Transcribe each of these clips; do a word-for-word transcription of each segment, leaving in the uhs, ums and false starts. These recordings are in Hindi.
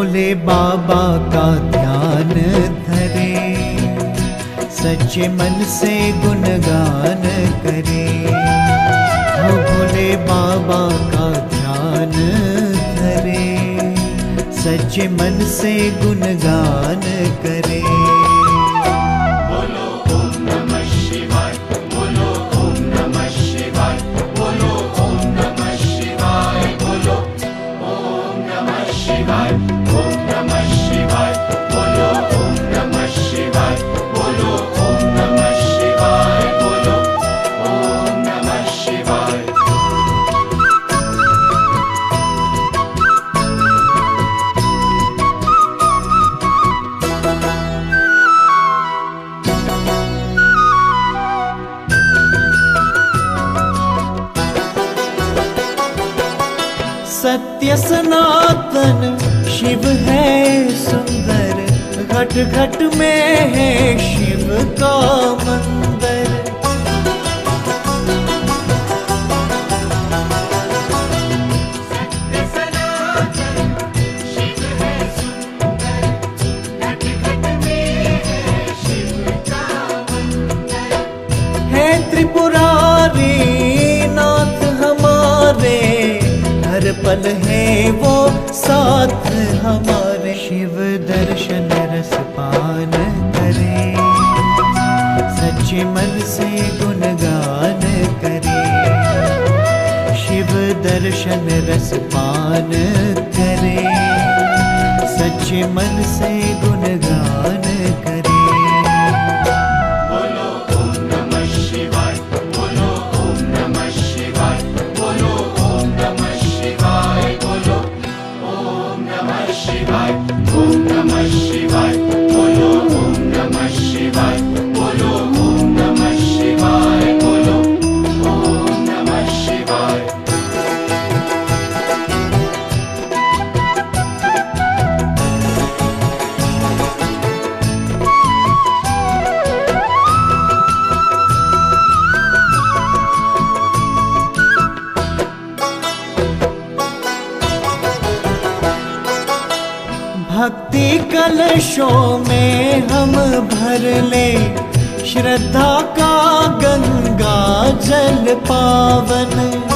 भोले बाबा का ध्यान धरे, सच्चे मन से गुणगान करे। हो भोले बाबा का ध्यान धरे, सच्चे मन से गुणगान करे। बोलो ओम नमः शिवाय, बोलो ओम नमः शिवाय, बोलो ओम नमः शिवाय, बोलो ओम नमः शिवाय, ओम नमः शिवाय, बोलो ओम नमः शिवाय, बोलो ओम नमः शिवाय, बोलो ओम नमः शिवाय। सत्य सनातन शिव है सुंदर, घट घट में है शिव का मंदिर। सत्य सनातन शिव है सुंदर, घट घट में है शिव का मंदिर। है त्रिपुरारी नाथ हमारे, हर पल है वो साथ हमारे। शिव दर्शन रस पान करे, सच्चे मन से गुणगान करे। शिव दर्शन रस पान करे, सच्चे मन से गुणगान करे। बोलो ओम नमः शिवाय, बोलो ओम नमः शिवाय, बोलो ओम नमः शिवाय, बोलो ओम नमः शिवाय, ओम नमः शिवाय, बोलो ओम नमः शिवाय, बोलो ओम नमः शिवाय, बोलो ओम नमः शिवाय। भक्ति कलशों में हम भर ले, श्रद्धा का गंगा जल पावन।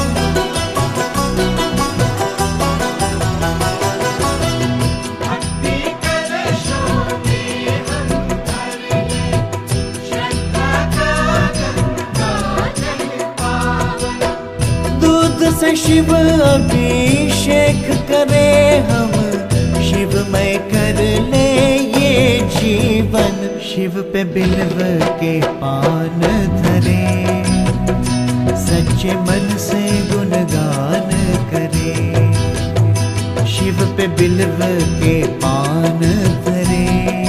भक्ति कलशों में हम भर ले, श्रद्धा का गंगा जल पावन। दूध से शिव अभिषेक करे हम, शिवमय कर ले ये जीवन। शिव पे बिल्व के पान धरे, सच्चे मन से गुणगान करे। शिव पे बिल्व के पान धरे,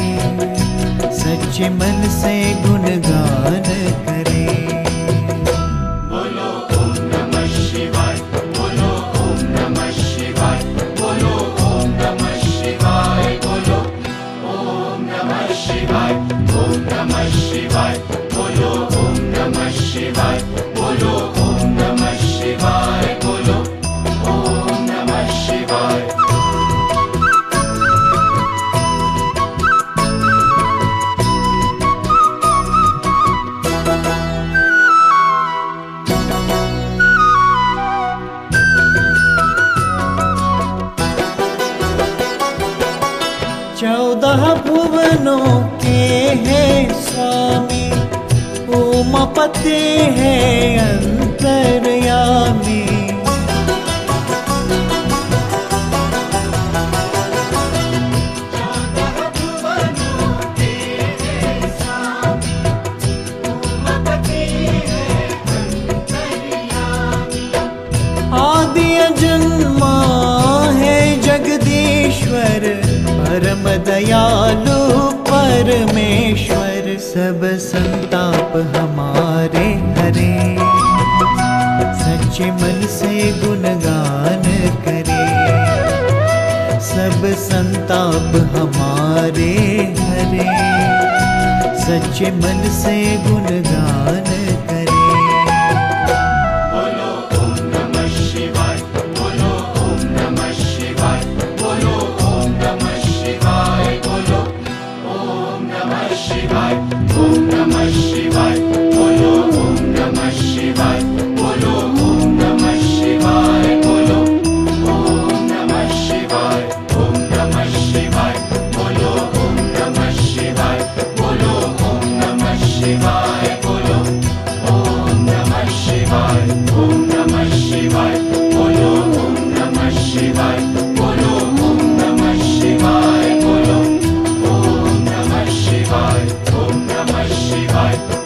सच्चे मन से गुणगान करे। बोलो ओम नमः शिवाय, बोलो ओम नमः शिवाय, बोलो ओम नमः शिवाय, बोलो ओम नमः शिवाय, ओम नमः शिवाय, बोलो ओम नमः शिवाय, बोलो ओम नमः शिवाय, बोलो ओम नमः शिवाय। चौदह भुवनों के हैं स्वामी, उमापति है अंतर्यामी। चौदह भुवनों के हैं स्वामी, उमापति है अंतर्यामी। आदि अजन्मा है जगदीश्वर, परम दयालु परमेश्वर। सब संताप हमारे हरे, सच्चे मन से गुणगान करे। सब संताप हमारे हरे, सच्चे मन से गुणगान करे। बोलो ओम नमः शिवाय, बोलो ओम नमः शिवाय, बोलो ओम नमः Om Namah Shivaya.